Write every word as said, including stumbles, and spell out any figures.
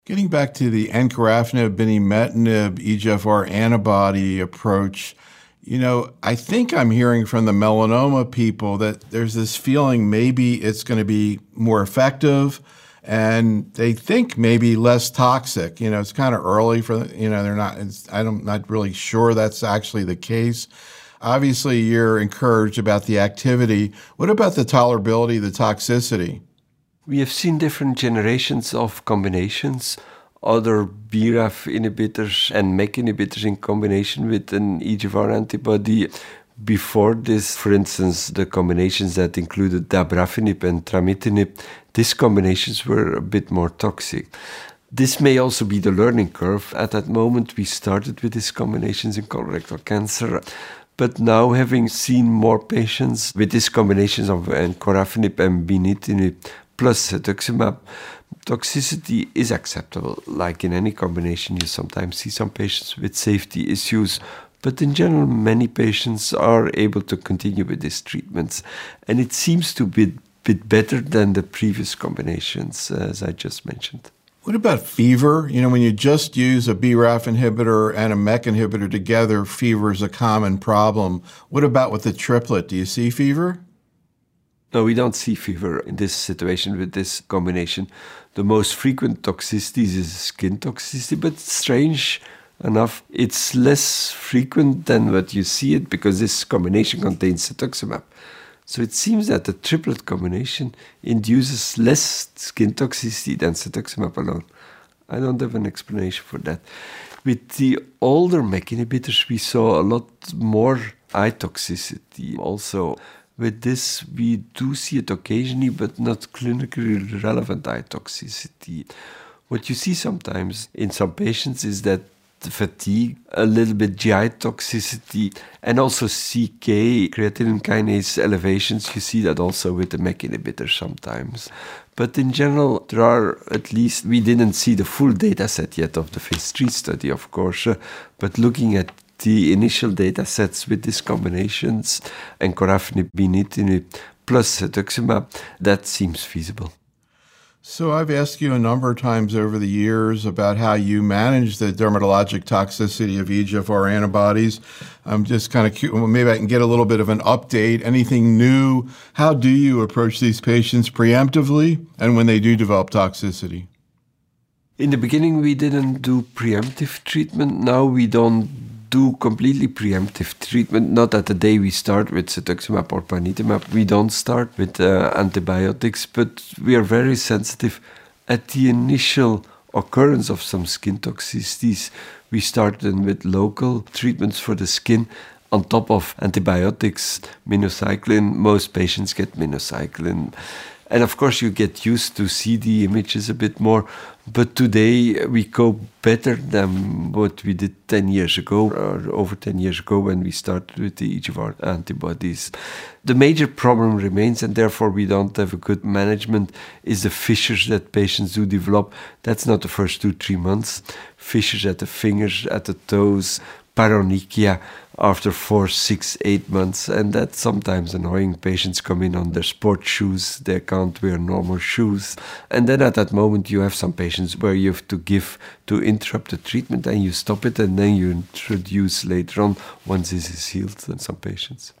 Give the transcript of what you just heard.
Getting back to the encorafenib, binimetinib, E G F R antibody approach, you know, I think I'm hearing from the melanoma people that there's this feeling maybe it's going to be more effective and they think maybe less toxic. You know, it's kind of early for, you know, they're not, it's, I'm not really sure that's actually the case. Obviously, you're encouraged about the activity. What about the tolerability, the toxicity? We have seen different generations of combinations, other B R A F inhibitors and MEK inhibitors in combination with an E G F R antibody. Before this, for instance, the combinations that included dabrafenib and trametinib, these combinations were a bit more toxic. This may also be the learning curve. At that moment, we started with these combinations in colorectal cancer. But now, having seen more patients with these combinations of encorafenib and binimetinib plus cetuximab, toxicity is acceptable. Like in any combination, you sometimes see some patients with safety issues. But in general, many patients are able to continue with these treatments. And it seems to be a bit better than the previous combinations, as I just mentioned. What about fever? You know, when you just use a B R A F inhibitor and a MEK inhibitor together, fever is a common problem. What about with the triplet? Do you see fever? No, we don't see fever in this situation with this combination. The most frequent toxicities is skin toxicity, but strange enough, it's less frequent than what you see it because this combination contains cetuximab. So it seems that the triplet combination induces less skin toxicity than cetuximab alone. I don't have an explanation for that. With the older MEK inhibitors, we saw a lot more eye toxicity also. With this, we do see it occasionally, but not clinically relevant eye toxicity. What you see sometimes in some patients is that the fatigue, a little bit G I toxicity, and also C K, creatine kinase elevations. You see that also with the MEK inhibitor sometimes. But in general, there are at least, we didn't see the full data set yet of the phase three study, of course, uh, but looking at the initial data sets with these combinations, encorafenib, binimetinib plus cetuximab, that seems feasible. So I've asked you a number of times over the years about how you manage the dermatologic toxicity of E G F R antibodies. I'm just kind of curious, well, maybe I can get a little bit of an update. Anything new? How do you approach these patients preemptively and when they do develop toxicity? In the beginning, we didn't do preemptive treatment. Now we don't do completely preemptive treatment. Not at the day we start with cetuximab or panitumumab. We don't start with uh, antibiotics, but we are very sensitive at the initial occurrence of some skin toxicities. We start then with local treatments for the skin on top of antibiotics, minocycline. Most patients get minocycline. And of course, you get used to see the images a bit more. But today, we cope better than what we did ten years ago, or over ten years ago when we started with the E G F R antibodies. The major problem remains, and therefore we don't have a good management, is the fissures that patients do develop. That's not the first two, three months. Fissures at the fingers, at the toes, paronychia after four, six, eight months. And that's sometimes annoying. Patients come in on their sports shoes. They can't wear normal shoes. And then at that moment, you have some patients where you have to give to interrupt the treatment and you stop it and then you introduce later on once this is healed in some patients.